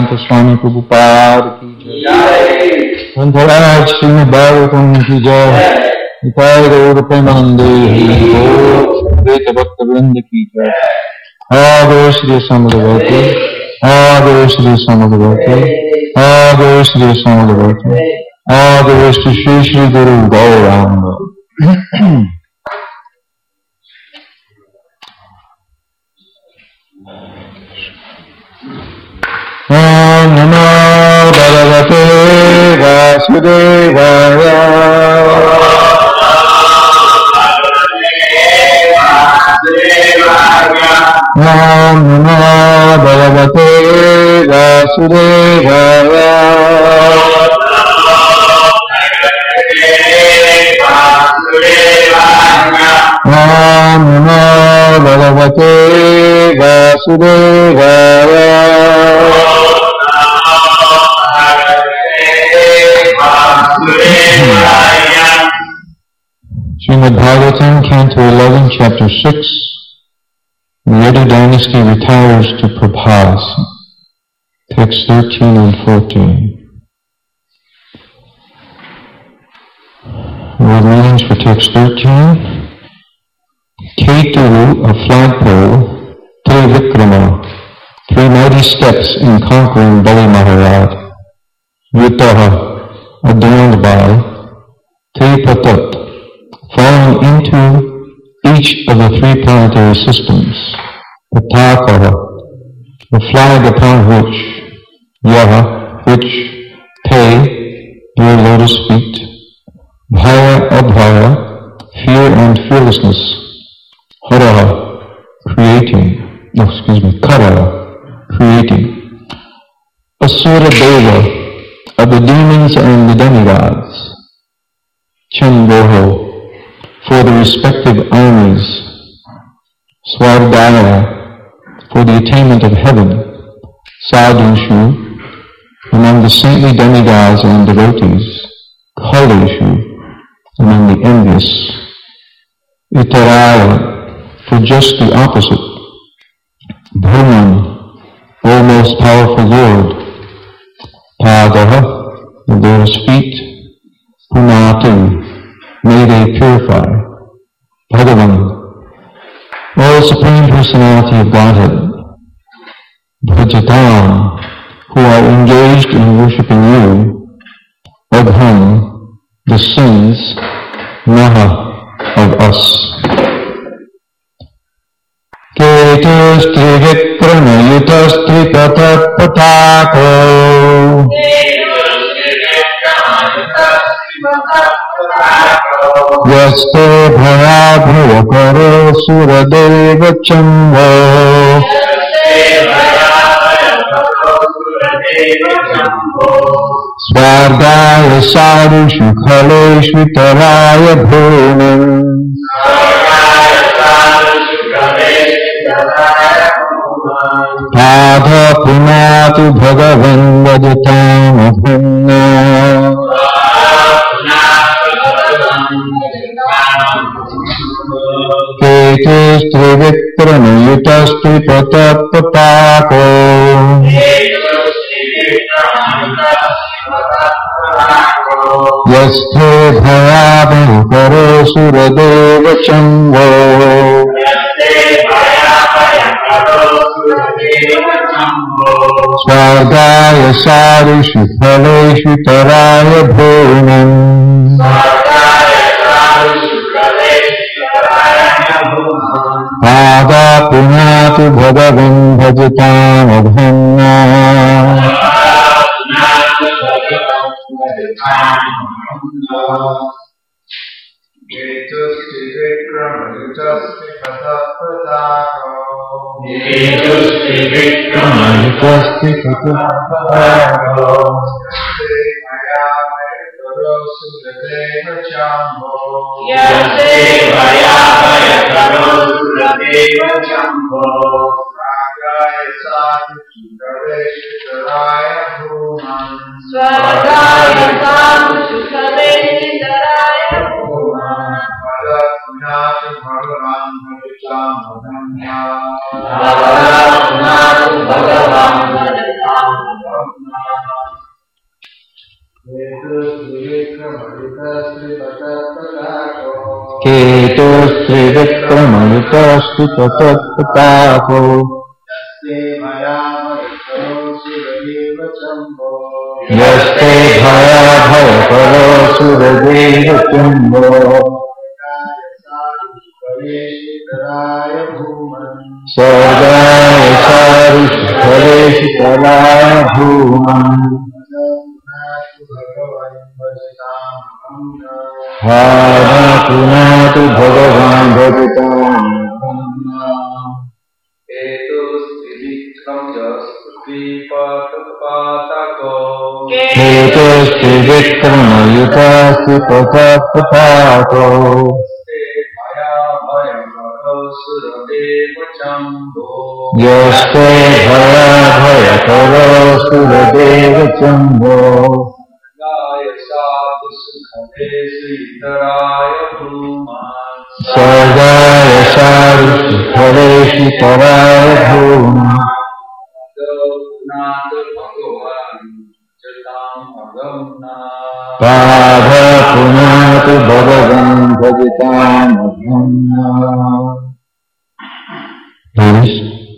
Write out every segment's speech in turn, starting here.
Bhaktivedanta Swami Prabhupada ki jai. Grantaraj Srimad Bhagavatam ki jai. Nitai Gaur Premanande Veta Bhakta Vrinda ki jai. Ado Shri Samadhavati, Ado Shri Samadhavati, Ado Shri Samadhavati, Ado Shri Shri Guru Gauranga. Om Namo Bhagavate Vasudevaya. Om Namo Bhagavate Vasudevaya. Om Namo Bhagavate Vasudevaya. Srimad Bhagavatam, Canto 11, Chapter 6. The Yadu dynasty retires to Prabhas. Texts 13 and 14. Word meanings for text 13. Keturu, a flagpole, Trivikrama, 3 mighty steps in conquering Bali Maharaj. Yutaha, adorned by, Tripatat, falling into each of the 3 planetary systems. Patakaha, the flag upon which, Yaha, which, Te, your lotus feet, Bhaya, Abhaya, fear and fearlessness, Haraha, creating, Karaha, creating, Asura Deva, of the demons and the demigods, Chandoho, for the respective armies, Swardaya, for the attainment of heaven, Sadhushu, among the saintly demigods and devotees, Kaleshu, among the envious, Itaraya, for just the opposite, Brahman, O most powerful Lord, Padaha, the lotus feet, Punatu, may they purify, Bhagavan, O Supreme Personality of Godhead, Bhajatam, who are engaged in worshipping you, Adham, the sins, Maha, of us. Ketus Trivikramayutas Tripatat Patako Yaste Bhayabhayakaro Suradeva Chambo Swargaya Sadhushu Khaleshvi Taraya Bhuman Padha Punatu Bhagavan Vajatam Abhinna Ketus Trivikramayutas Tripatat Patako Yaste Bhayabhayakaro Suradeva Chambo Swargaya Sadhushu Khaleshu Taraya Bhuman Pada Punatu Bhagavan Bhajatam Abhinna Ketus Trivikramayutas Tripatat Patako Ketusrivikramayutasthritattatpatako Yaste bhaya bhayakaro suradeva chumbo Sargaya sarishkaraya bhuman Hara punatu bhagavan bhajatam Ketusrivikramayutasthritatpatako Yaste bhaya bhayakaro suradeva chumbo Sargaya sarishkaraya bhuman Padha punatu bhagavan bhajatam adhamna. Ladies.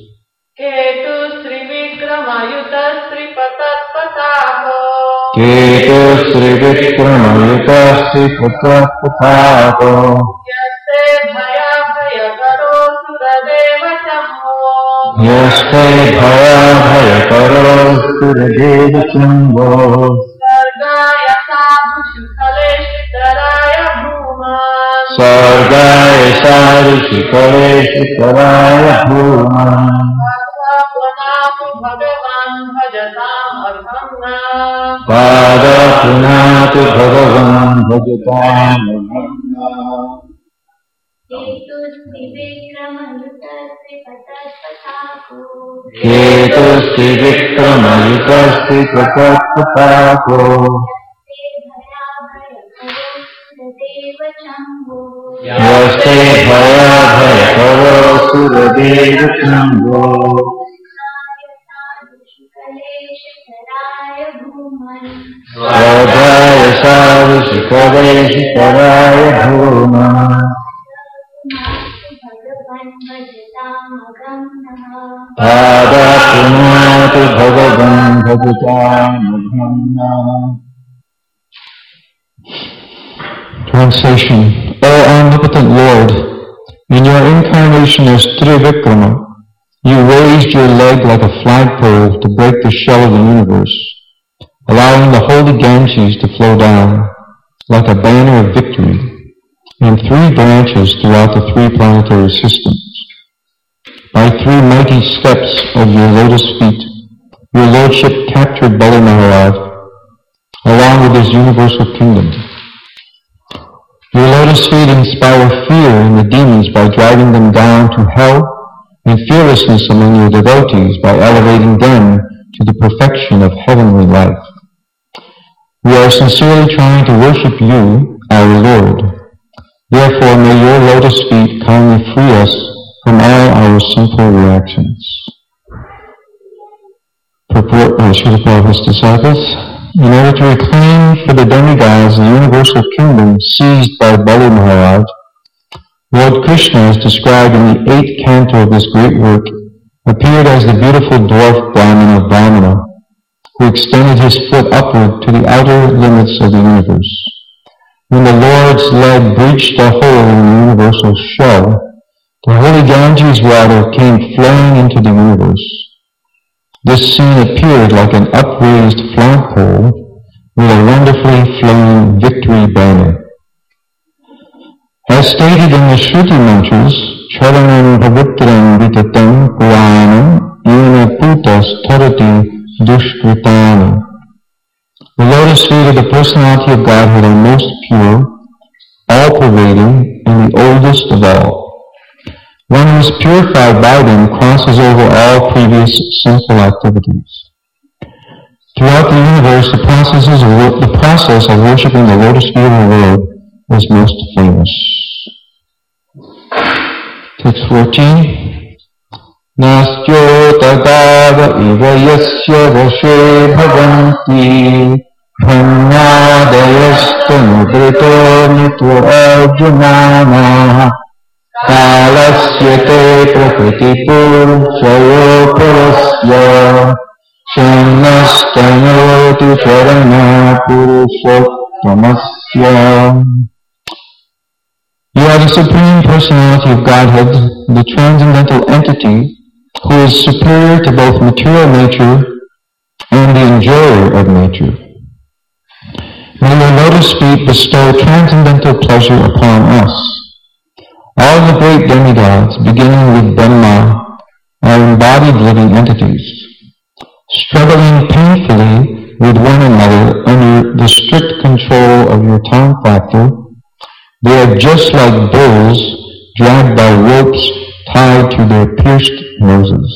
Ketusrivikramayutasthritatpatako Ketusrivikramayutasthritatpatako Yaste bhaya bhayakaro suradeva chumbo Yaste bhaya bhayakaro suradeva chumbo Sargaya sarishkaraya bhuman Sargaya sarishkaraya bhuman Pada punatu bhagavan bhajatam adhamna. Ketusrivikramayutasthritatpatako Yaste bhaya bhayakaro suradeva chumbo Sargaya sarishkaraya bhuman Pada punatu bhagavan bhajatam adhamna. Translation. O omnipotent Lord, in your incarnation as Trivikrama, you raised your leg like a flagpole to break the shell of the universe, allowing the holy Ganges to flow down like a banner of victory in three branches throughout the three planetary systems. By three mighty steps of your lotus feet, your lordship captured Bali Maharaj along with his universal kingdom. Your lotus feet inspire fear in the demons by driving them down to hell and fearlessness among your devotees by elevating them to the perfection of heavenly life. We are sincerely trying to worship you, our Lord. Therefore, may your lotus feet kindly free us from all our sinful reactions. Purport by Srila Prabhupada's disciples. In order to reclaim for the demigods the universal kingdom seized by Bali Maharaj, Lord Krishna, as described in the 8th canto of this great work, appeared as the beautiful dwarf Brahmana Vamana, who extended his foot upward to the outer limits of the universe. When the Lord's leg breached a hole in the universal shell, the holy Ganges water came flowing into the universe. This scene appeared like an upraised flagpole with a wonderfully flowing victory banner. As stated in the Shruti mantras, Charanam Pavitram Vitatam Puranam Yena Putas Tarati Dushkritani. The lotus feet of the personality of Godhead are most pure, all-pervading, and the oldest of all. One who is purified by them crosses over all previous sinful activities. Throughout the universe, the process of worshipping the lotus feet of the Lord is most famous. Text 14. Nastyo tadava iva yasya vashe bhavanti Brahmadayasthanukrito nitva arjunana kalasya te prakriti purushaya parasya shannastanoti charana purushottamasya. You are the Supreme Personality of Godhead, the transcendental entity, who is superior to both material nature and the enjoyer of nature. May your lotus feet bestow transcendental pleasure upon us. All the great demigods, beginning with Brahma, are embodied living entities, struggling painfully with one another under the strict control of your time factor. They are just like bulls dragged by ropes tied to their pierced noses.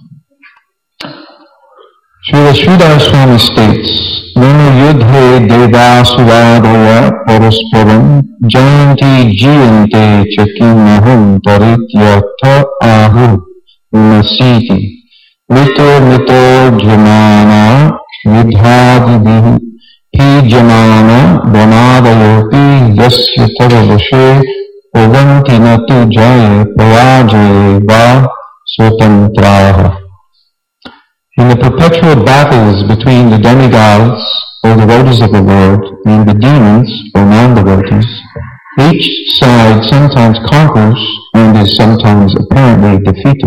Srila Sridhar Swami states, Nanu yudhe deva suvadaya parasparam jayanti jiyante chakinahum tarityata ahu unasiti mito jamana yudhadibihi pijamana banadayoti yasya tavavashe uvanti natu jaya parajaye va swatantraha. In the perpetual battles between the demigods, or devotees of the Lord, and the demons, or non-devotees, each side sometimes conquers and is sometimes apparently defeated.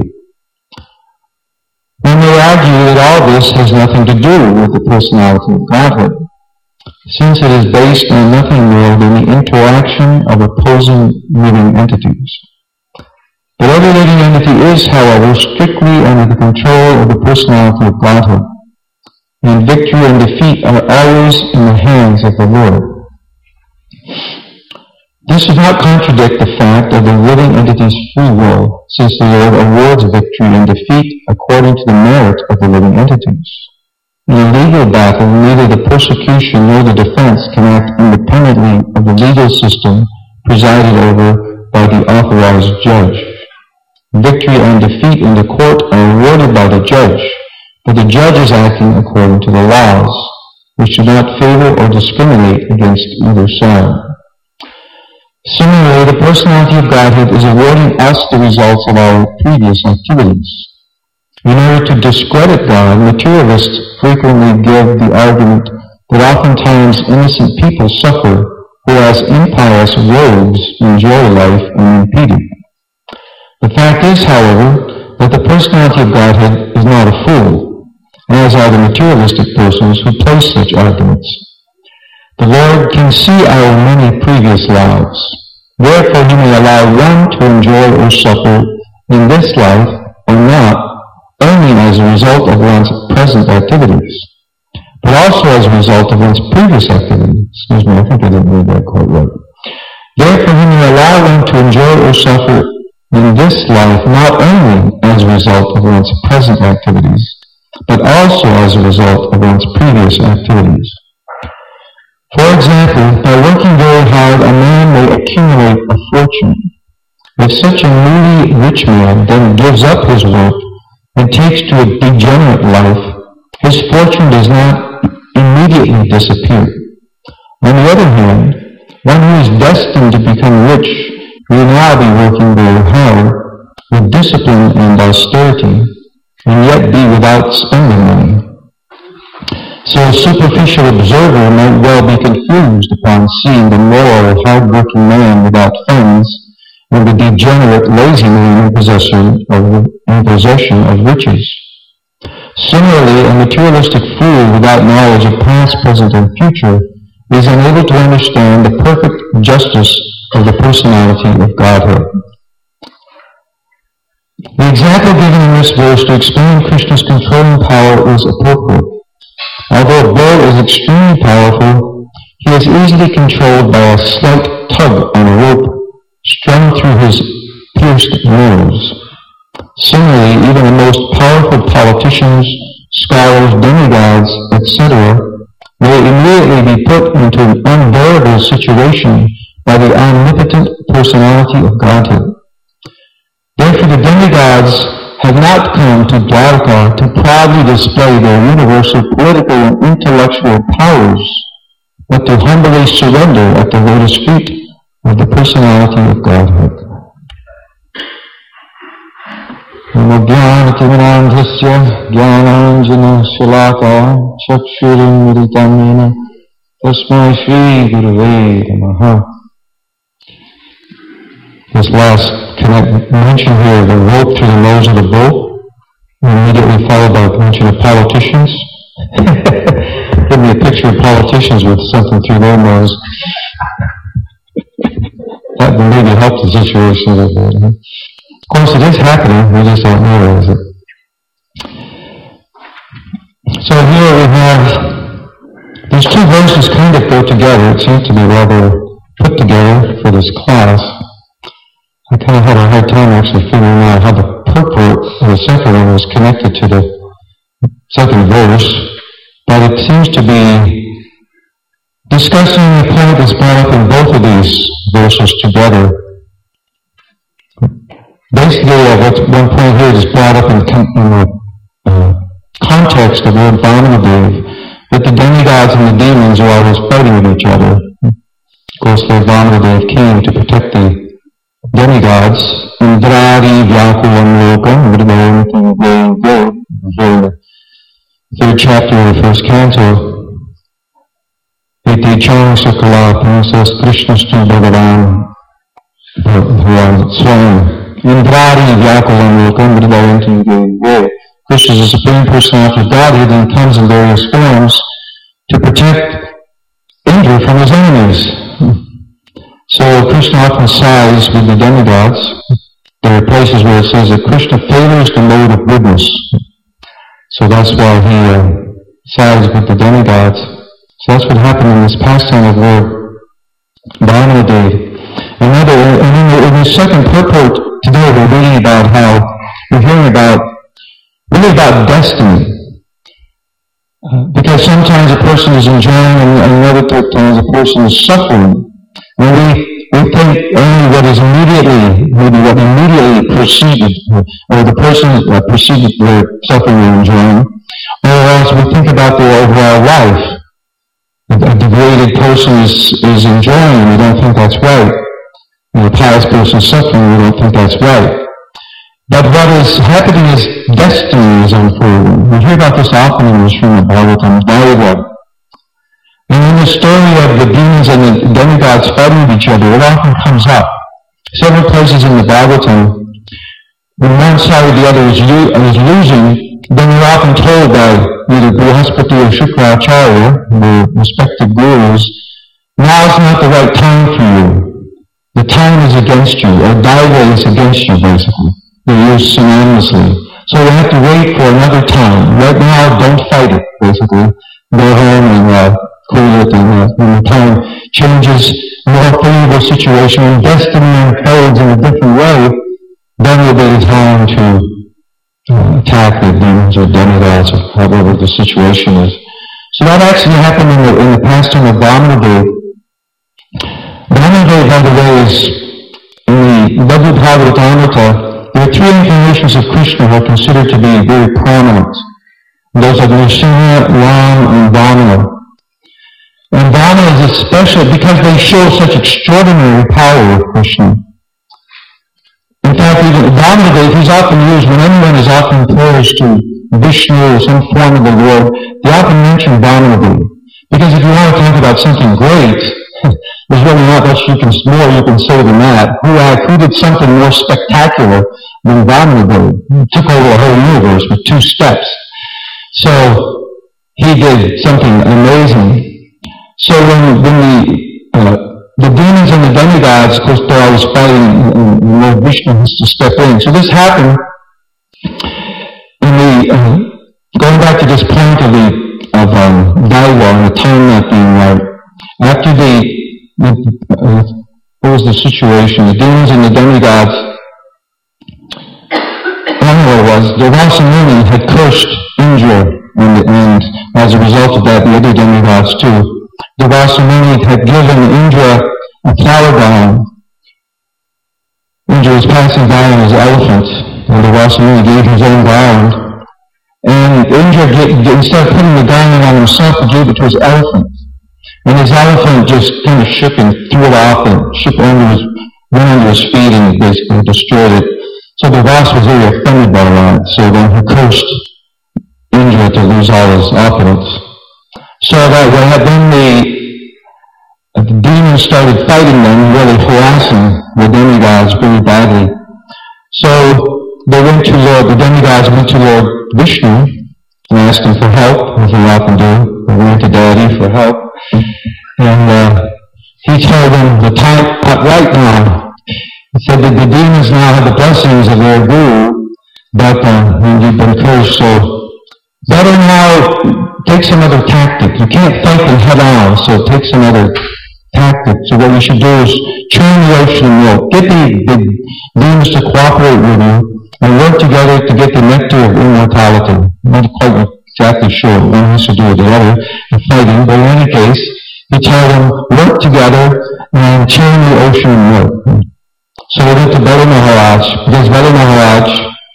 One may argue that all this has nothing to do with the personality of Godhead, since it is based on nothing more than the interaction of opposing living entities. But every living entity is, however, strictly under the control of the personality of Godhead, and victory and defeat are always in the hands of the Lord. This does not contradict the fact of the living entity's free will, since the Lord awards victory and defeat according to the merit of the living entities. In a legal battle, neither the prosecution nor the defense can act independently of the legal system presided over by the authorized judge. Victory and defeat in the court are awarded by the judge, but the judge is acting according to the laws, which do not favor or discriminate against either side. Similarly, the personality of Godhead is awarding us the results of our previous activities. In order to discredit God, materialists frequently give the argument that oftentimes innocent people suffer, whereas impious rogues enjoy life unimpeded. The fact is, however, that the personality of Godhead is not a fool, as are the materialistic persons who place such arguments. The Lord can see our many previous lives. Therefore, He may allow one to enjoy or suffer in this life or not, only as a result of one's present activities, but also as a result of one's previous activities. Excuse me, I think I didn't read that quite right. Therefore, He may allow one to enjoy or suffer in this life not only as a result of one's present activities, but also as a result of one's previous activities. For example, by working very hard, a man may accumulate a fortune. If such a newly rich man then gives up his work and takes to a degenerate life, his fortune does not immediately disappear. On the other hand, one who is destined to become rich will now be working very hard with discipline and austerity, and yet be without spending money. So a superficial observer might well be confused upon seeing the moral, hard-working man without funds and the degenerate, lazy man in possession of riches. Similarly, a materialistic fool without knowledge of past, present, and future is unable to understand the perfect justice of the personality of Godhead. The example given in this verse to explain Krishna's controlling power is appropriate. Although a bull is extremely powerful, he is easily controlled by a slight tug on a rope strung through his pierced nose. Similarly, even the most powerful politicians, scholars, demigods, etc., may immediately be put into an unbearable situation by the omnipotent personality of Godhead. Therefore, the demigods have not come to Dwarka to proudly display their universal political and intellectual powers, but to humbly surrender at the lotus feet of the personality of Godhead. Namo Jnana-timirandhasya Jnananjana-shalakaya Chakshurim-miritam-yena Tasmai Shri-gurave Namaha. This last mention here of the rope through the nose of the bull, immediately followed by a mention of politicians. Give me a picture of politicians with something through their nose. That would maybe help the situation a little bit. Of course, it is happening. We just don't realize it. So here we have these two verses kind of go together. It seems to be rather put together for this class. I kind of had a hard time actually figuring out how the purport of the second one was connected to the second verse, but it seems to be discussing the point that's brought up in both of these verses together. Basically, one point here is brought up in the context of Lord Vamanadev, that the demigods and the demons are always fighting with each other. Of course, Lord Vamanadev came to protect the demigods. Indradi Vyakulam Lokam, the third chapter of the first canto. Iti Chang Sakala Princess Krishna Stu Bhagavan Swami. Indradi Vyakulam Lokam, Krishna is the Supreme Personality of Godhead and comes in various forms to protect Indra from his enemies. So Krishna often sides with the demigods. There are places where it says that Krishna favors the mode of goodness. So that's why he sides with the demigods. So that's what happened in this pastime of Lord Vamanadev. And in the second purport today, we're reading about how, we're hearing about, really about destiny. Because sometimes a person is enjoying and other times a person is suffering. And we think only what is immediately preceded, or the person preceded their suffering or enjoying, or else we think about their overall life. A degraded person is enjoying, and we don't think that's right. And a pious person is suffering, we don't think that's right. But what is happening is destiny is unfolding. We hear about this often in the Srimad Bhagavatam, and in the story of the demons and the demigods fighting with each other, it often comes up. Several places in the Bhagavatam, when one side or the other is losing, then we're often told by either Brihaspati or Shukracharya, the respective gurus, now is not the right time for you. The time is against you, or Daiva is against you, basically. They're used synonymously. So we have to wait for another time. Right now, don't fight it, basically. Go home and cool it, and when the time changes, more favorable situation, and destiny unfolds in a different way, then will be the time to attack the demons or demigods, or however the situation is. So that actually happened in the pastime of Vamanadev. Vamanadev, by the way, is in the Bhagavad Bhagavatamrita. There are three incarnations of Krishna who are considered to be very prominent. Those are Nrsimha, Ram, and Vamana. And Vamana is special because they show such extraordinary power of Krishna. In fact, even Vamanadev, he's often used, when anyone is offering prayers to Vishnu or some form of the Lord, they often mention Vamanadev. Because if you want to talk about something great, there's really not much you can say than that. Who did something more spectacular than Vamanadev? He took over the whole universe with 2 steps. So he did something amazing. So when the demons and the demigods, of course, they're always fighting, and Lord Vishnu has to step in. So this happened in going back to this point of Daiva and the time not being right. After what was the situation? The demons and the demigods, Durvasa Muni had cursed Indra, and as a result of that, the other demigods too. Durvasa Muni had given Indra a flower garland. Indra was passing by on his elephant, and Durvasa Muni gave his own garland. And Indra, instead of putting the garland on himself, he gave it to his elephant. And his elephant just kind of shook and threw it off and went under his feet and basically destroyed it. So the boss was very offended by that. So then he cursed Indra to lose all his opulence. So that way, then the demons started fighting them, really harassing the demigods very badly. So the demigods went to Lord Vishnu and asked him for help, as they often do. They went to deity for help. And he told them the time right now. He said that the demons now have the blessings of their guru, but you've been cursed, so better now take some other tactic. You can't fight them head on, so take some other tactic. So what you should do is churn the ocean milk. Get the demons to cooperate with you and work together to get the nectar of immortality. I'm not quite exactly sure what one has to do with the other in fighting, but in any case, you tell them, work together and churn the ocean milk. So we went to Bali Maharaj, because Bali Maharaj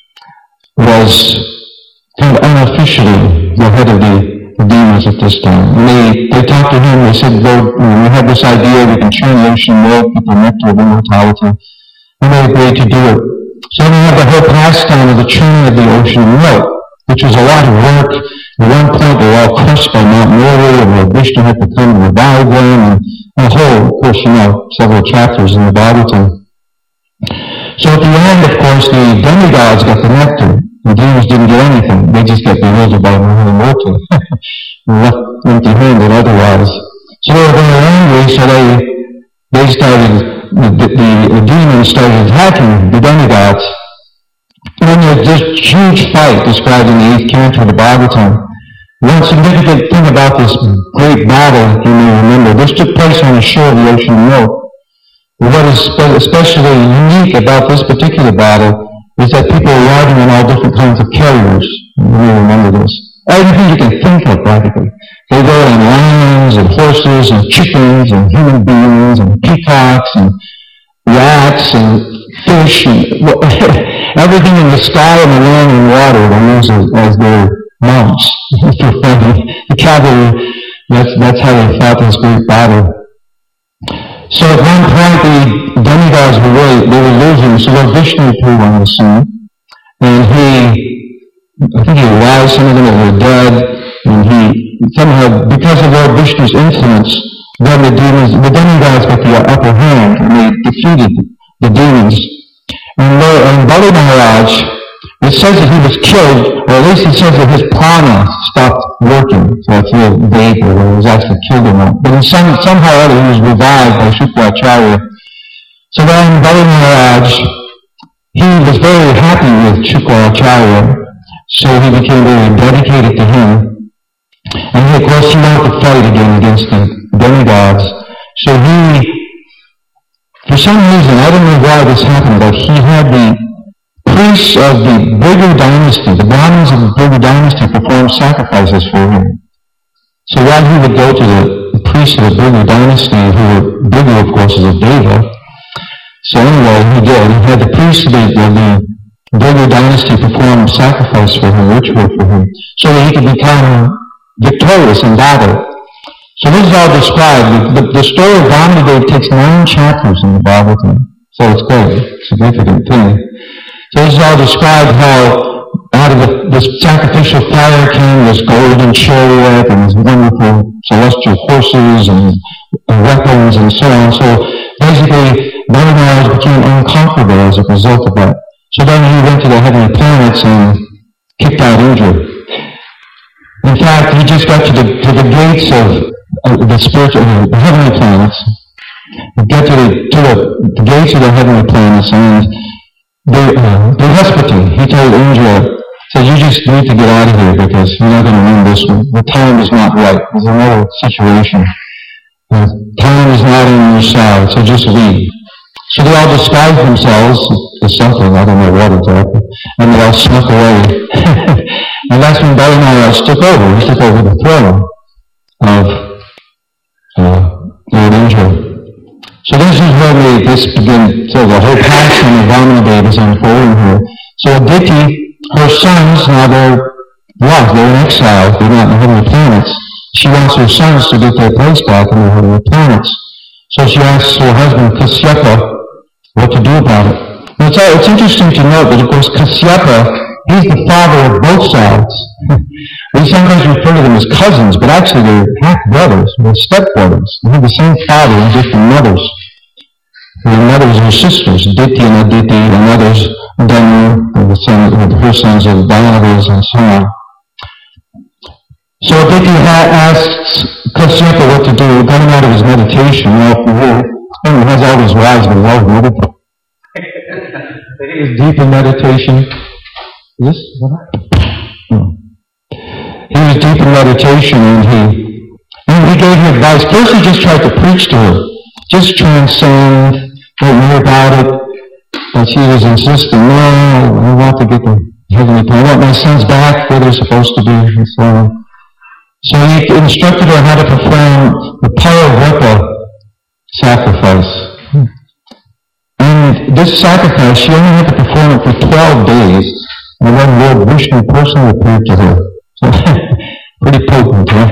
was kind of unofficially the head of the demons at this time. And they talked to him, they said, Lord, we have this idea, we can churn the ocean milk with the nectar of immortality. And they agreed to do it. So we had the whole pastime of the churning of the ocean milk, which was a lot of work. At one point, they were all crushed by Mount Meru, and Lord Vishnu had to come and revive them, and the whole, of course, several chapters in the Bhagavatam. So at the end, of course, the demigods got the nectar. The demons didn't get anything. They just got bewildered by Mahamurti. Left empty-handed otherwise. So they were very angry, so they started, the demons started attacking the demigods. And then there's this huge fight described in the 8th canto of the Bhagavatam. One significant thing about this great battle, you may remember, this took place on the shore of the ocean of milk. What is especially unique about this particular battle is that people are riding on all different kinds of carriers. You may remember this. Everything you can think of, practically. They go on lions and horses and chickens and human beings and peacocks and rats and fish and everything in the sky and the land and water they use as their mounts. The cavalry, that's how they fought this great battle. So at one point the demigods were losing, so Lord Vishnu appeared on the scene, and I think he aroused some of them that were dead, and he somehow, because of Lord Vishnu's influence, then the demigods got the upper hand, and they defeated the demons. And Bali Maharaj, it says that he was killed, or at least it says that his prana stopped working. So it's a little vague whether he was actually killed or not. But somehow or other he was revived by Shukracharya. So then Bali Maharaj, he was very happy with Shukracharya, so he became very dedicated to him. And of course he wanted to fight again against the demigods. So he, for some reason, I don't know why this happened, but he had the priests of the Bhrigu dynasty, the Brahmins of the Bhrigu dynasty, performed sacrifices for him. So while he would go to the priests of the Bhrigu dynasty, Bhrigu, of course, is a deva. So anyway, he did. He had the priests of the Bhrigu dynasty perform sacrifice for him, ritual for him, so that he could become victorious in battle. So this is all described. The story of Vamanadev takes 9 chapters in the Bhagavatam. So it's quite a significant thing. So this is all described how out of this sacrificial fire came this golden chariot and these wonderful celestial horses and weapons and so on. So basically, Bali Maharaj became unconquerable as a result of that. So then he went to the heavenly planets and kicked out Indra. In fact, he just got to the gates of the spiritual, the heavenly planets. He got to the gates of the heavenly planets, and Brihaspati, he told Indra, says, you just need to get out of here because you're not going to win this one. The time is not right. There's another situation. Time is not on your side, so just leave. So they all disguised themselves as something, I don't know what exactly, and they all snuck away. And that's when Bali Maharaj took over. He took over the throne of Lord Indra. So this is where this begins, so the whole passion of Vamanadev is unfolding here. So Aditi, her sons, now they're in exile, they're not in the heavenly planets. she wants her sons to get their place back in the heavenly planets. So she asks her husband Kasyapa what to do about it. Now it's interesting to note that, of course, Kasyapa, he's the father of both sides. We sometimes refer to them as cousins, but actually they're half-brothers, they're step-brothers. They have the same father and different mothers. Their mothers are sisters, Diti and Aditi, and others, Danu, and her sons are Dayanavas, and so on. So Diti asks Kasyapa what to do, coming out of his meditation, he has all these wise but love meditation. He was deep in meditation. Is this what happened? He was deep in meditation, and he gave her advice. First he just tried to preach to her. Just transcend, don't know about it. But she was insisting, no, I want to get the heavenly plan. I want my sons back where they're supposed to be, and so on. So he instructed her how to perform the Paravrata sacrifice. And this sacrifice, she only had to perform it for 12 days, and then Lord Vishnu personally appeared to her. So, pretty potent, huh?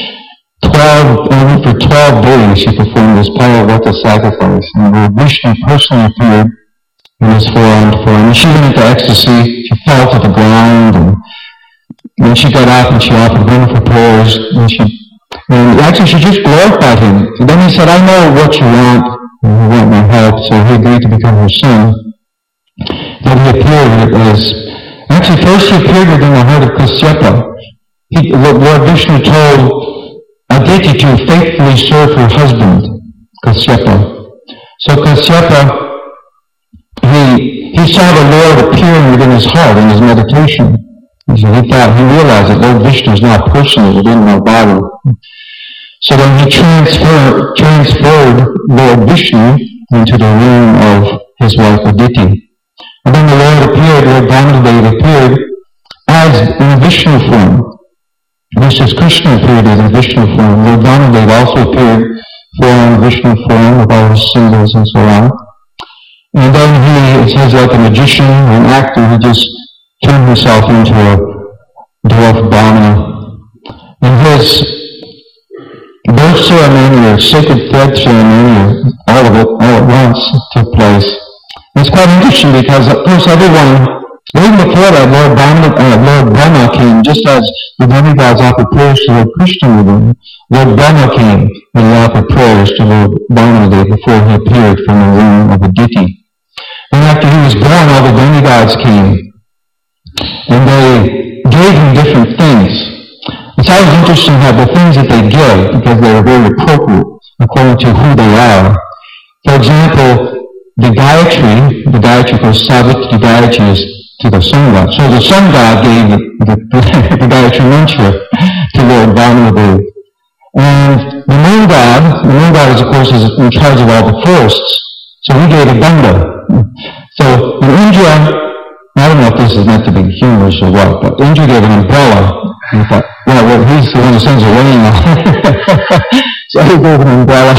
Only for 12 days she performed this Paravrata sacrifice, and Lord Vishnu personally appeared in his forearmed form. And she went into ecstasy, she fell to the ground, and then she got up and she offered wonderful prayers, and actually she just glorified him. And then he said, I know what you want, and you want my help, so he agreed to become her son. Then he appeared actually first he appeared within the heart of Kasyapa. Lord Vishnu told Aditi to faithfully serve her husband, Kasyapa. So Kasyapa, he saw the Lord appearing within his heart in his meditation. He realized that Lord Vishnu is now personal within my body. So then he transferred Lord Vishnu into the room of his wife Aditi. And then the Lord appeared, Lord Brahmadeva appeared as in Vishnu form. Just as Krishna appeared in Vishnu form, Lord Brahmadeva also appeared in Vishnu form with all his symbols and so on. And then it says like a magician or an actor, he just turned himself into a dwarf Brahmana. And his birth ceremony or sacred thread ceremony, all of it, all at once, took place. And it's quite interesting because, of course, everyone, even before that, Lord Brahma came, just as the demigods offered prayers to Lord Krishna within, Lord Brahma came and he offered prayers to Lord Brahmadeva before he appeared from the room of Aditi. And after he was born, all the demigods came, and they gave him different things. It's always interesting how the things that they give, because they are very appropriate according to who they are. For example, the Gayatri goes Savitri Gayatri is to the sun god. So the sun god gave the Gayatri mantra to Lord Brahmadeva. And the moon god is, of course, is in charge of all the forests. So he gave a Ganga. So in India, I don't know if this is meant to be humorous or what, but Indra gave an umbrella. And he thought, well, he's the one who sends the rain. So he gave an umbrella.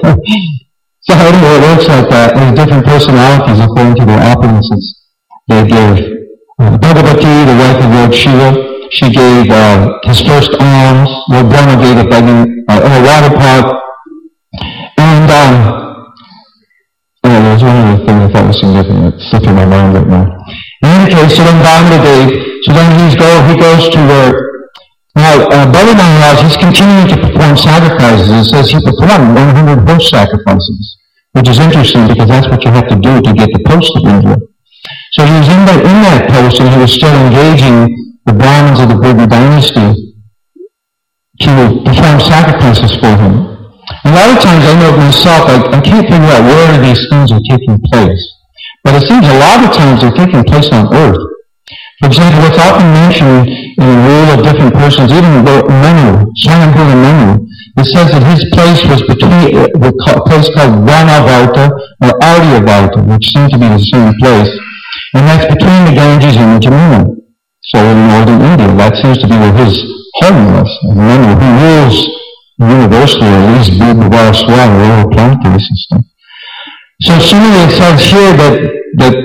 So anyway, it works like that. There's different personalities according to their opulences they give. Bhagavati, the wife of Lord Shiva, she gave his first alms. Lord Brahma gave it in a water pot. And there's one other thing I thought was significant. It's slipping my mind right now. In any case, so then he goes to where, now, Bali Maharaj, he's continuing to perform sacrifices. It says he performed 100 horse sacrifices, which is interesting because that's what you have to do to get the post of Indra. So he was in that post, and he was still engaging the Brahmins of the Brahma dynasty to perform sacrifices for him. A lot of times I know of myself, I can't figure out where these things are taking place. But it seems a lot of times they're taking place on earth. For example, what's often mentioned in the rule of different persons, even Manu, Swayambhura Manu, it says that his place was between the place called Vanavarta or Aryavarta, which seem to be the same place. And that's between the Ganges and the Jamuna. So in northern India, that seems to be where his home was. And Manu, who rules universally, at least Bhuvara the whole planetary system. So similarly, it says here that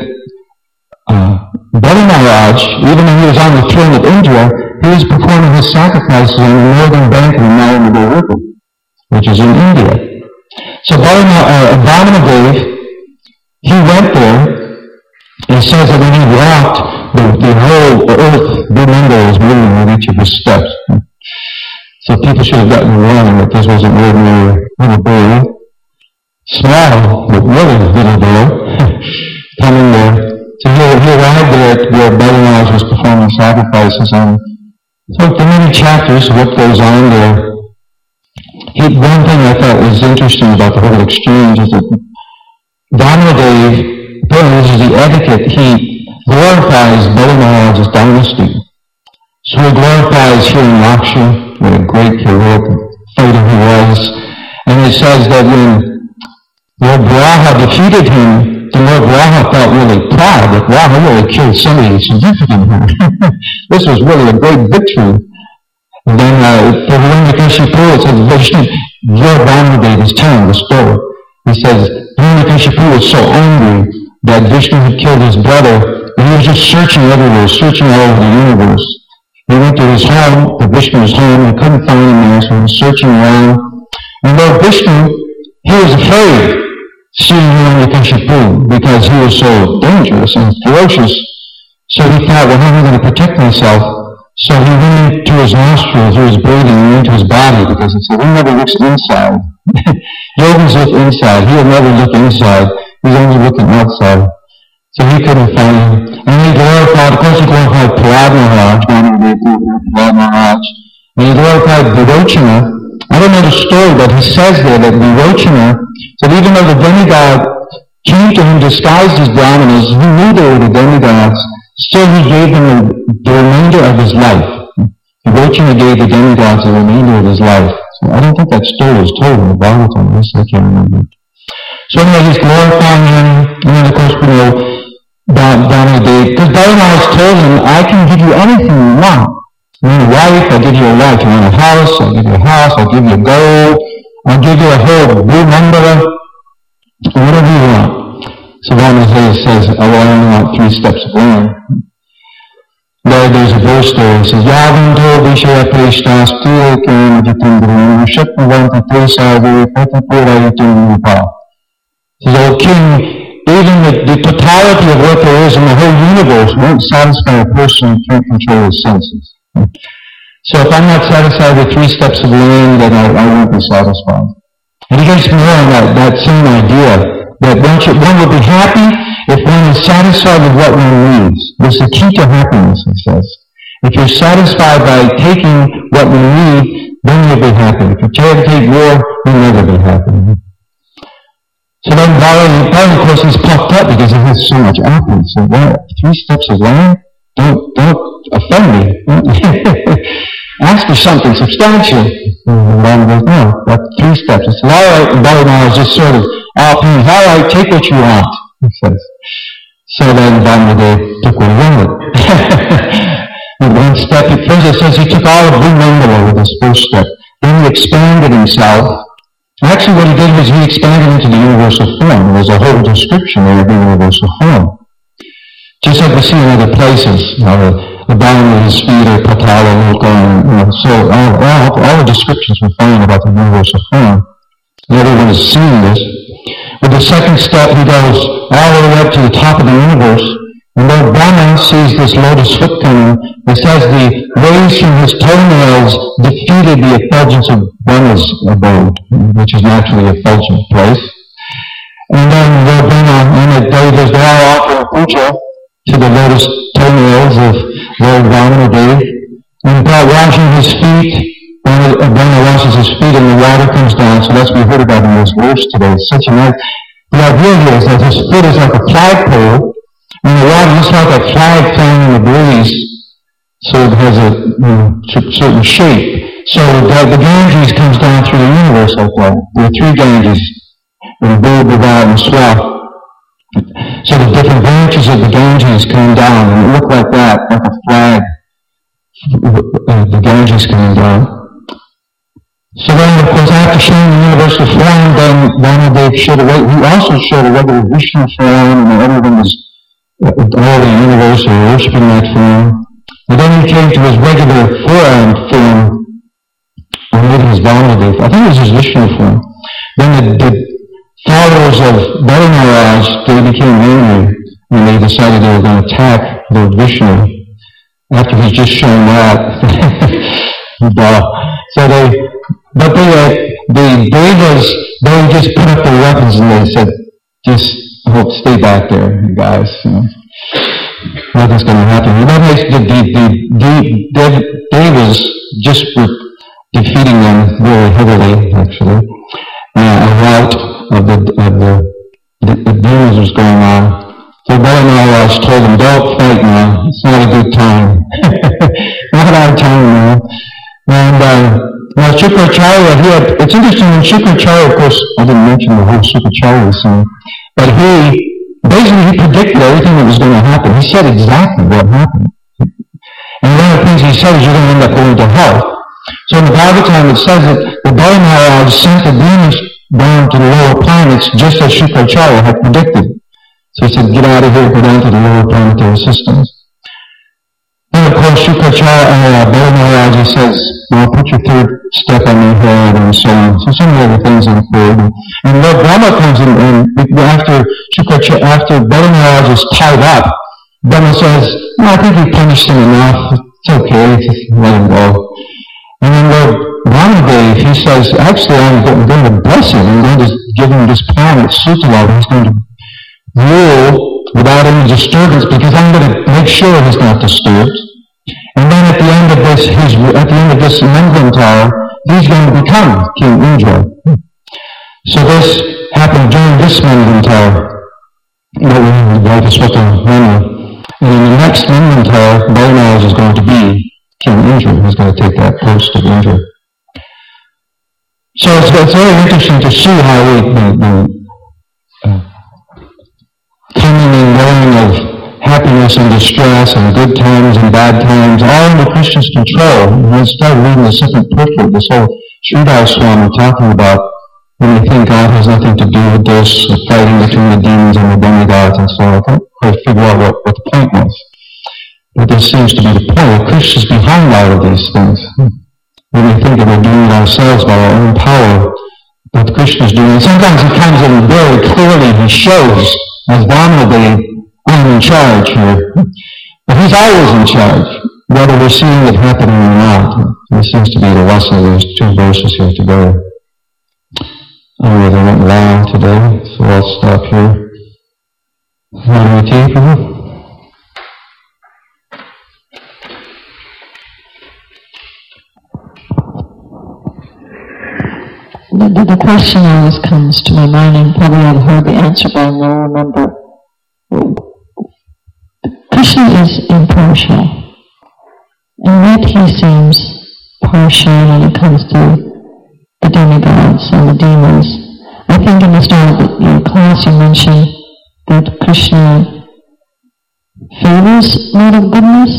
Bali Maharaj, even when he was on the throne of Indra, he was performing his sacrifices on the northern bank of the Nile is in India. So Vamanadev, he went there, and it says that when he walked, the whole earth, remember, was moving with each of his steps. So people should have gotten wrong that this was an ordinary little boy, small, but really little boy, coming there. So he arrived there where Balaram was performing sacrifices, and so the many chapters of what goes on there. One thing I thought was interesting about the whole exchange is that Vamanadev, apparently this is the etiquette, he glorifies Bali Maharaj's dynasty. So he glorifies Hiranyaksha, what a great heroic fighter he was. And it says that when Lord Varaha defeated him, the Lord Varaha felt really proud that Varaha really killed somebody significant here. This was really a great victory. And then for Hiranyakashipu, it says Vishnu, Lord Vamanadev is telling the story. He says Hiranyakashipu was so angry that Vishnu had killed his brother, and he was just searching everywhere, searching all over the universe. He went to his home, to Vishnu's home, and couldn't find him there, so he was searching around. And Lord Vishnu, he was afraid seeing Hiranyakashipu because he was so dangerous and ferocious. So he thought, well, how am I going to protect myself? So he went into his nostrils, he was breathing into his body, because he said, he never looks inside. Yogis look inside. He would never look inside. He's only looking outside. So he couldn't find him. And he glorified, of course he glorified Prahlad Maharaj, Prahlad Maharaj. And he glorified Virochana. I don't know the story, but he says there that Virochana, that even though the demigod came to him disguised as brahmanas, he knew they were the demigods, still he gave them the remainder of his life. Virochana gave the demigods the remainder of his life. So I don't think that story is told in the Bhagavatam, at least I can't remember. So anyway, he's glorifying him, and then of course we know Vamanadev, because Balaram told him, I can give you anything you want. You want a wife, I'll give you a wife. You want a house, I'll give you a house, I'll give you gold, I'll give you a whole blue mandala, whatever you want. So Vamanadev says, I only want 3 steps of land. There's a verse there, it says, Yavanto Vishaya Prishtastu Kam Jitindram Shakmavanti Presavi Patipura Yitindupa. It says, O king, even the totality of what there is in the whole universe won't satisfy a person who can't control his senses. So if I'm not satisfied with 3 steps of land, then I won't be satisfied. And he gets more on that same idea, that one will be happy if one is satisfied with what one needs. It's the key to happiness, he says. If you're satisfied by taking what you need, then you'll be happy. If you try to take more, you'll never be happy. So then Balaram, of course, he's puffed up because he has so much affluence. So, well, 3 steps of land? Don't offend me. Ask for something substantial. And Balaram goes, no, that's 3 steps. I said, all right. And Balaram is just sort of all right, take what you want, he says. So then Vamanadev took what he wanted. With 1 step, first it says he took all of Blue Mandala with his first step. Then he expanded himself. Actually, what he did was he expanded into the universal form. There's a whole description there of the universal form. Just like we see in other places, the bottom of his feet are Patala, Loka, so all the descriptions we find about the universal form. And everyone has seen this. With the second step, he goes all the way up to the top of the universe. And Lord Brahma sees this lotus foot coming. It says the rays from his toenails defeated the effulgence of Brahma's abode, which is naturally a effulgent place. And then Lord Brahma and the Devas, they all offer a puja to the lotus toenails of Lord Vamanadev. And by washing his feet, Brahma washes his feet and the water comes down. So that's what we heard about in this verse today. It's such a nice. The idea here is that his foot is like a flagpole, and the water is like a flag flying in the breeze, so it has a certain shape. So the Ganges comes down through the universe like that. There are 3 Ganges, and Bull, Bhavat, and Swat. So the different branches of the Ganges come down, and it look like that, like a flag, the Ganges coming down. So then, of course, after showing the universal form, then Vamanadev showed he also showed a regular Vishnu form, and everyone was, all the universe were worshipping that form. And then he came to his regular forearmed form, and with his Vamana. I think it was his Vishnu form. Then the followers of Bali Maharaj, they became angry when they decided they were going to attack Lord Vishnu after he's just shown that. So the Devas, they just put up their weapons and they said, just stay back there, you guys. Nothing's going to happen. And that makes the Devas just were defeating them very heavily, actually. A rout of the demons was going on. So Bali Maharaj told them, don't fight now. It's not a good time. Not our time now. And now Shukracharya, it's interesting when Shukracharya, of course, I didn't mention the whole Shukracharya scene, but he predicted everything that was going to happen. He said exactly what happened. And one of the things he said is you're going to end up going to hell. So in the Bhagavatam it says that the Bali Maharaj sent the demons down to the lower planets just as Shukracharya had predicted. So he said, get out of here, go down to the lower planetary systems. And of course, Shukracharya, Bali Maharaj says, well, put your third step on your head, and so on. So some of the things unfold. And Lord Brahma comes in, and after Bali Maharaj is tied up, Brahma says, no, I think we punished him enough. It's okay, just let him go. And then Lord Brahmadev, he says, actually, I'm going to bless him. I'm going to give him this planet, Sutala. He's going to rule without any disturbance because I'm going to make sure he's not disturbed. And then at the end of this Manvantar, he's going to become King Indra. So this happened during this Manvantar, and in the next Manvantar, Bali Maharaj is going to be King Indra. He's going to take that post of Indra. So it's very interesting to see how the coming and going of happiness and distress and good times and bad times, all under Krishna's control. And we started reading the second purport, this whole Sridhar Swami talking about when we think God has nothing to do with this, the fighting between the demons and the demigods and so on. I can't quite figure out what the point was. But this seems to be the point. Krishna's behind all of these things. When we think that we're doing it ourselves by our own power, what Krishna's doing. And sometimes he comes in very clearly, he shows, as Vamanadev, I'm in charge here. But he's always in charge, whether we're seeing it happening or not. This seems to be the lesson of these two verses here today. Oh, they went long today, so I'll stop here. Madhurati, Prabhu? The question always comes to my mind, and probably I've heard the answer, but I never remember. Krishna is impartial, and yet he seems partial when it comes to the demigods and the demons. I think in the start of your class you mentioned that Krishna favors lot of goodness.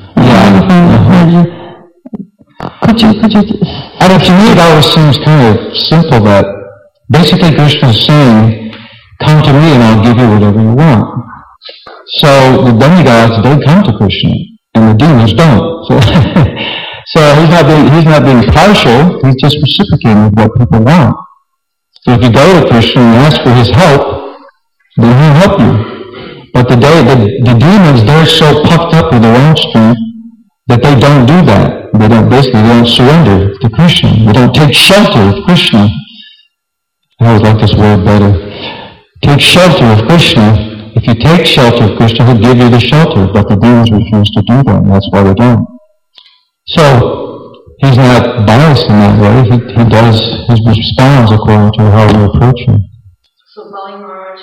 Could you? And to me, it always seems kind of simple that basically Krishna is saying, come to me and I'll give you whatever you want. So the demigods, they come to Krishna, and the demons don't. So he's not being partial, he's just reciprocating what people want. So if you go to Krishna and ask for his help, then he'll help you. But the demons, they're so puffed up with their own strength that they don't do that. They don't surrender to Krishna. They don't take shelter of Krishna. I always like this word better. Take shelter of Krishna. If you take shelter of Krishna, he'll give you the shelter, but the demons refuse to do that, and that's why they don't. So, he's not biased in that way. He responds according to how we approach him. So Bali Maharaj,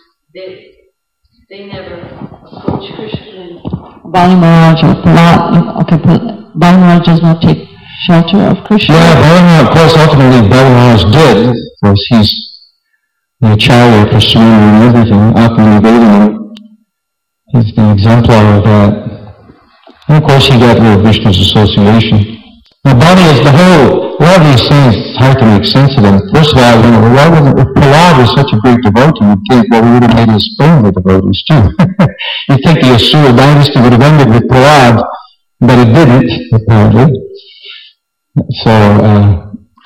they never approach Krishna. Bali Maharaj Bali Maharaj does not take shelter of Krishna. Yeah, Bali Maharaj, of course, ultimately Bali Maharaj did. Of course, he's the Acharya for surrendering everything, Atma-Nivedana. He's the exemplar of that. And of course, he got rid of Vishnu's association. Now, Bali is a lot of these things, it's hard to make sense of them. First of all, if Prahlad was such a great devotee, you'd think, well, he would have made his family devotees too. You'd think the Asura dynasty would have ended with Prahlad, but it didn't, apparently. So,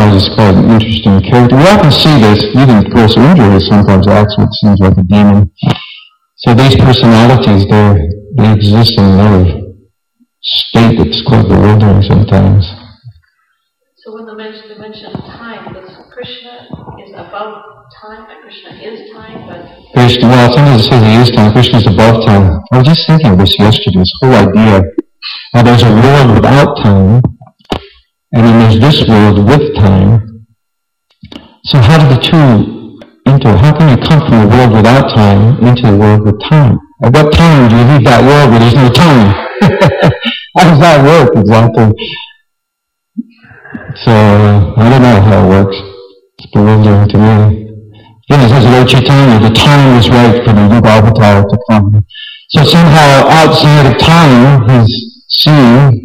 Maharaj is quite an interesting character. We often see this, even of course Indra sometimes acts what seems like a demon. So these personalities, they exist in another state that's quite bewildering sometimes. So when they mention time, because Krishna is above time, and Krishna is time, but... Krishna, well, sometimes it says he is time, Krishna is above time. I was just thinking of this yesterday, this whole idea. Now there's a world without time, and then there's this world with time. So how do the two enter? How can you come from the world without time into the world with time? At what time do you leave that world where there's no time? How does that work exactly? So, I don't know how it works. It's bewildering to me. Again, it says Lord Chaitanya, the time is right for the Yuga Avatar to come. So somehow outside of time, he's seeing,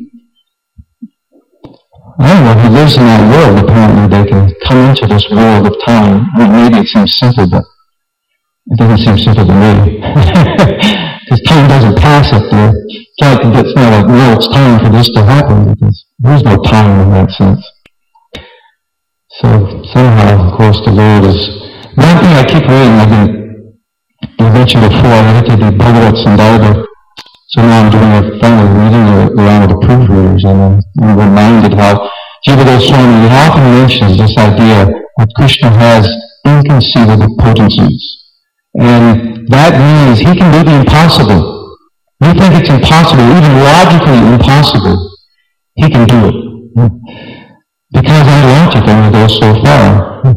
I don't know, he lives in that world. Apparently they can come into this world of time. I mean, maybe it seems simple, but it doesn't seem simple to me. Because time doesn't pass up there. It's not like, no, it's time for this to happen, because there's no time in that sense. So somehow, of course, the Lord is... One thing I keep reading, I mentioned before, I had to do Bhagavad Sandarbha. So now I'm doing a final reading around with the proofreaders, and I'm reminded how Jiva Goswami often mentions this idea that Krishna has inconceivable potencies. And that means he can do the impossible. We think it's impossible, even logically impossible. He can do it. Because our logic only goes so far.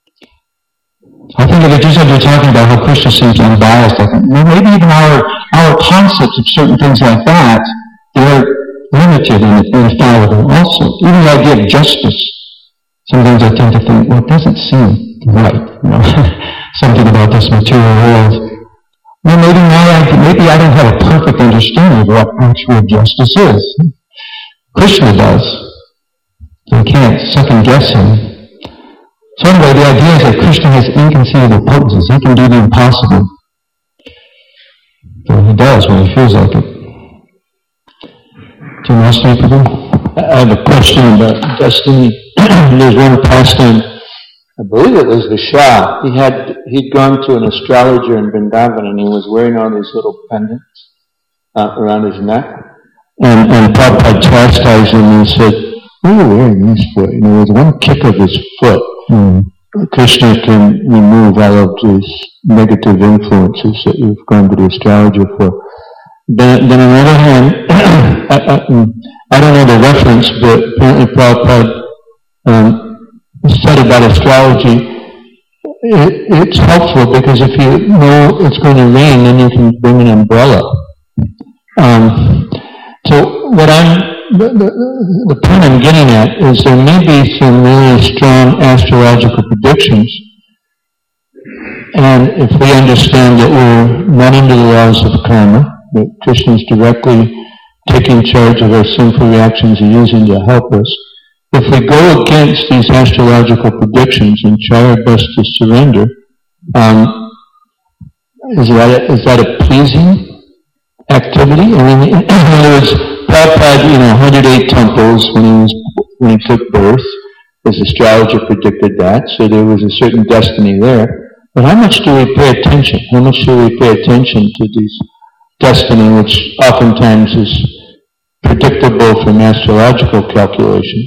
I think if just as you're talking about how Krishna seems unbiased, I think maybe even our concepts of certain things like that, they're limited and infallible also. Even the idea of justice. Sometimes I tend to think, well, it doesn't seem right. Something about this material world. Well, maybe I don't have a perfect understanding of what actual justice is. Krishna does. So you can't second guess him. So anyway, the idea is that Krishna has inconceivable potencies. He can do the impossible. So he does when he feels like it. Do you want to say something? I have a question about destiny. There's one pastime, I believe it was the Shah. He'd gone to an astrologer in Vrindavan, and he was wearing all these little pendants around his neck. And Prabhupada chastised him and said, "What are you wearing these for?" With one kick of his foot, Krishna can remove all of these negative influences that you've gone to the astrologer for. Then on the other hand, I don't know the reference, but apparently Prabhupada said about astrology, it's helpful because if you know it's going to rain, then you can bring an umbrella. So what the point I'm getting at is there may be some really strong astrological predictions, and if we understand that we're not under the laws of karma, that Krishna is directly taking charge of our sinful reactions and using to help us, if we go against these astrological predictions and try our best to surrender, is that a pleasing activity? I mean, in other words, Prabhupada, 108 temples when he took birth. His astrologer predicted that, so there was a certain destiny there. But how much do we pay attention? How much do we pay attention to these destiny, which oftentimes is predictable from astrological calculations?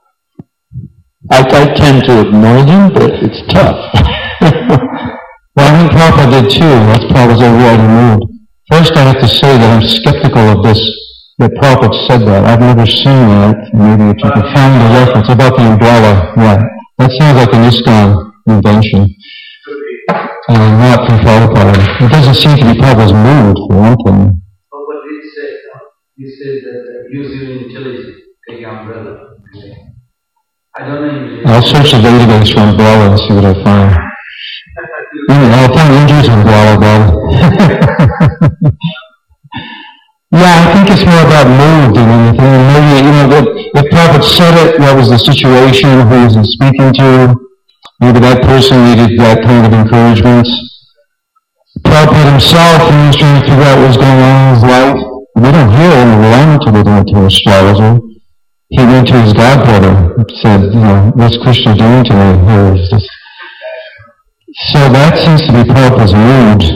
I tend to ignore them, but it's tough. Well, I think Prabhupada did too. That's Prabhupada's overriding mood. First, I have to say that I'm skeptical of this, that Prabhupada said that. I've never seen that. Maybe if you can find the reference about the umbrella. Yeah, that sounds like an ISKCON invention. Not from Prabhupada. It doesn't seem to be Prabhupada's mood, for one thing. What did he say? He said that use your intelligence, take your umbrella. I don't know. I'll search the database for umbrella and see what I find. I'll find Andrew's umbrella, though. Yeah, I think it's more about mood than anything. Maybe, if Prabhupada said it, what was the situation, who was he speaking to? Maybe that person needed that kind of encouragement. Prabhupada himself, he was trying to figure out what was going on in his life. We don't hear him around to go to an astrologer. he went to his godbrother and said, what's Krishna doing to me? So that seems to be Prabhupada's mood.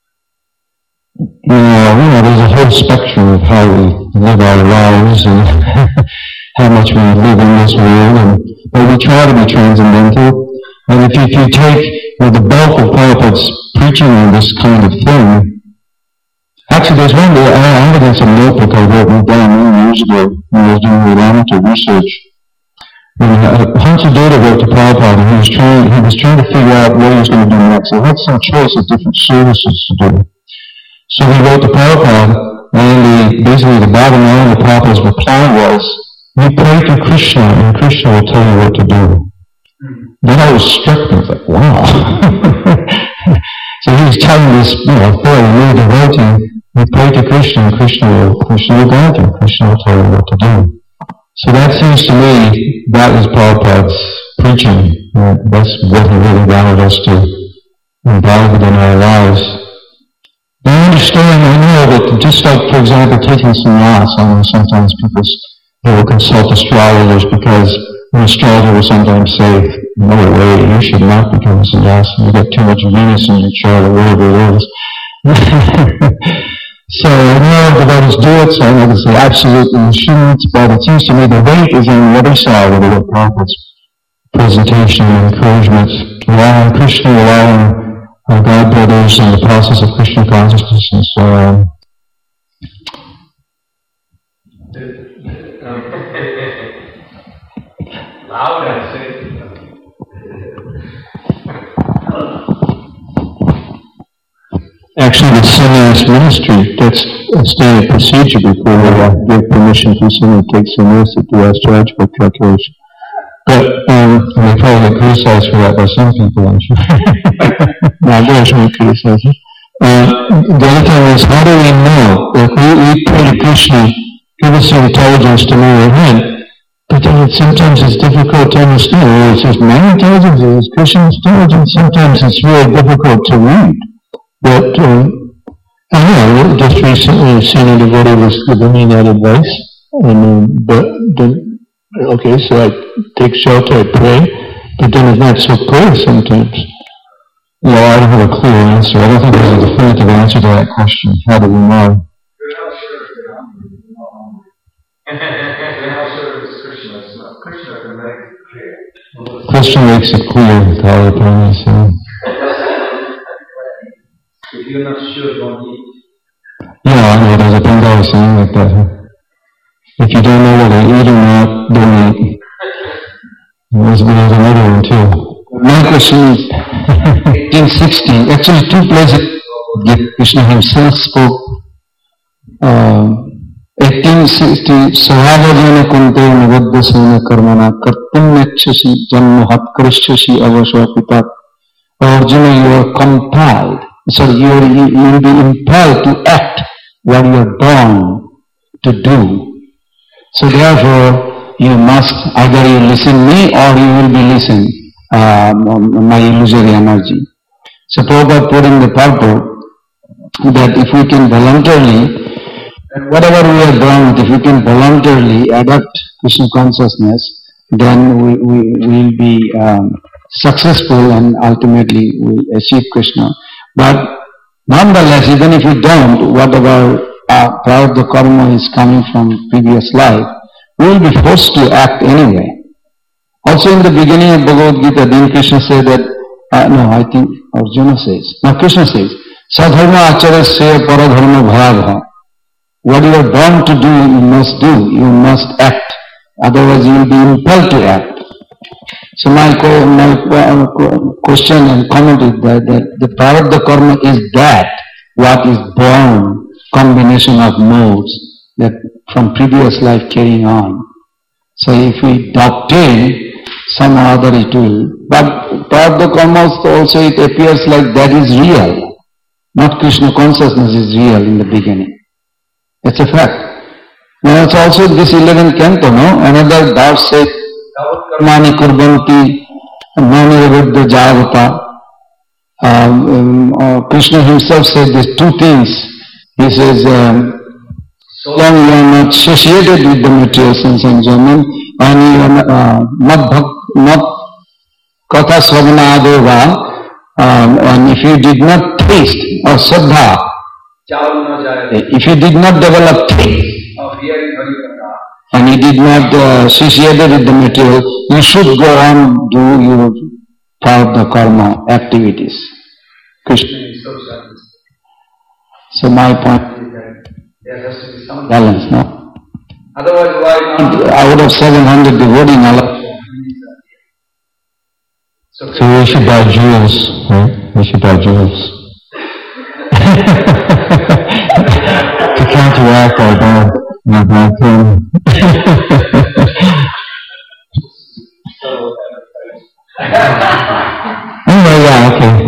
There's a whole spectrum of how we live our lives and how much we live in this world, but we try to be transcendental. And if you take the bulk of Prabhupada's preaching on this kind of thing, actually there's one day, I have against a notebook I wrote down many years ago when I was doing Vedanta research. Hansadeva wrote to Prabhupada, and he was trying to figure out what he was going to do next. He had some choice of different services to do. So he wrote to Prabhupada, and basically the bottom line of Prabhupada's reply was, you pray to Krishna, and Krishna will tell you what to do. Then I was struck, and I was like, wow. So he was telling this, fairly new devotee, you pray to Krishna, and Krishna will guide you. Krishna will tell you what to do. So that seems to me, that is Prabhupada's preaching. That's what he really wanted us to involve in our lives. I understand, I know that just like, for example, taking sannyas, I know sometimes people will consult astrologers because an astrologer will sometimes say, no way, you should not become a sannyasi. You got too much Venus in your chart or whatever it is. So I know devotees do it, so I'm not going to say absolutely you shouldn't, but it seems to me the weight is on the other side of the Prabhupada's presentation and encouragement. Rely on Krishna, rely on our God brothers and the process of Krishna consciousness and so on. Loud and say. Actually, the sannyas ministry, that's a standard procedure before we give permission for someone to take sannyas to do astrological calculation. But they probably get criticized for that by some people, I'm sure. No, there's no criticism. The other thing is, how do we know? If we pray to Krishna, give us the intelligence to move ahead, but then sometimes it's difficult to understand. Whether it's just my intelligence or it's Krishna's intelligence, sometimes it's really difficult to read. But I know, just recently a senior devotee was giving me that advice, and okay, so I take shelter, I pray, but then it's not so clear sometimes. I don't have a clear answer. I don't think there's a definitive answer to that question. How do we know? Krishna makes it clear, Thalapani said. If you're not sure, don't eat. I know there's a Bengali saying like that. If you don't know whether to eat or not, don't eat. There's another one too. My question is, 1860, actually 2 places Krishna himself spoke. 1860, Sahavajana kunte nivadasena karmana kartum nechasi janmahat krishyasi avasvapitat. Arjuna, you are compelled. So you will be impelled to act what you are born to do. So therefore, you must, either you listen me or you will be listening my illusory energy. So Prabhupada put in the purport that if we can voluntarily, whatever we are born with, if we can voluntarily adapt Krishna consciousness, then we will be successful and ultimately we will achieve Krishna. But nonetheless, even if we don't, whatever prarabdha karma is coming from previous life, we will be forced to act anyway. Also in the beginning of Bhagavad Gita, then Krishna said that, I think Arjuna says, Krishna says, Sadharma acharasya paradharma bhayabha. What you are born to do, you must act. Otherwise you will be impelled to act. So my question and comment is that the prarabdha karma is that what is born, combination of modes that from previous life carrying on. So if we obtain, somehow other it will. But prarabdha karma also it appears like that is real. Not Krishna consciousness is real in the beginning. It's a fact. Now it's also this 11th canto, another verse says, Karmani kurbanti mani viruddha jayavata. Krishna himself said these 2 things. He says, So long you are not associated with the material sense enjoyment, and you are not katha savana adova, and if you did not taste or saddha, if you did not develop taste, and you did not associate with the material, you should go on do your prarabdha karma activities. Krishna. So my point is that there has to be some balance, no? Otherwise, why not? Out of 700 devotees, so we should buy jewels, right? We should buy jewels. To counteract our bad karma. Anyway, yeah, okay.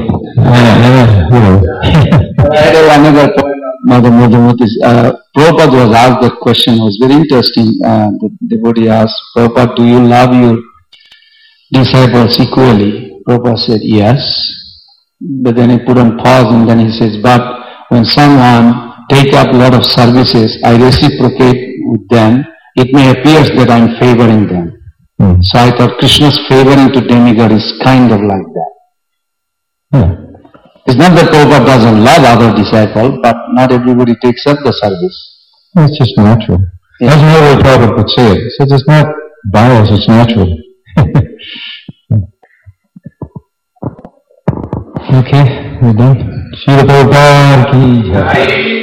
Another point, Mother Mudamati, Prabhupada was asked that question. It was very interesting. The devotee asked, Prabhupada, do you love your disciples equally? Prabhupada said, yes. But then he put on pause and then he says, but when someone take up a lot of services, I reciprocate with them. It may appear that I'm favoring them. So I thought Krishna's favoring to demigod is kind of like that. It's not that Prabhupada doesn't love other disciples, but not everybody takes up the service. It's just natural. That's the way Prabhupada would say it. He says it's not bias, it's natural. Okay, we're done. Srila Prabhupada ki jai.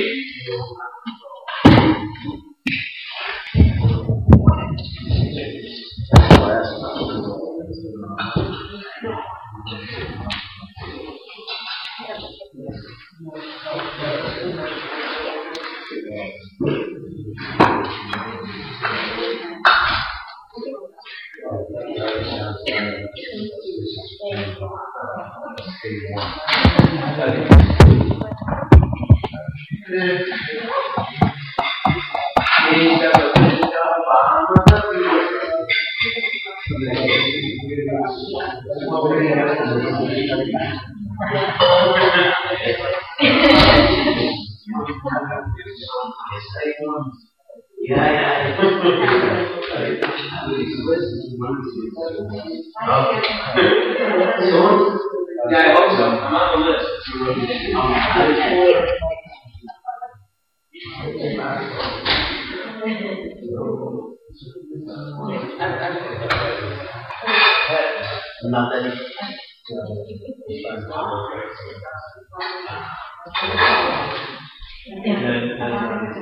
I hope so. I'm on the list. Not that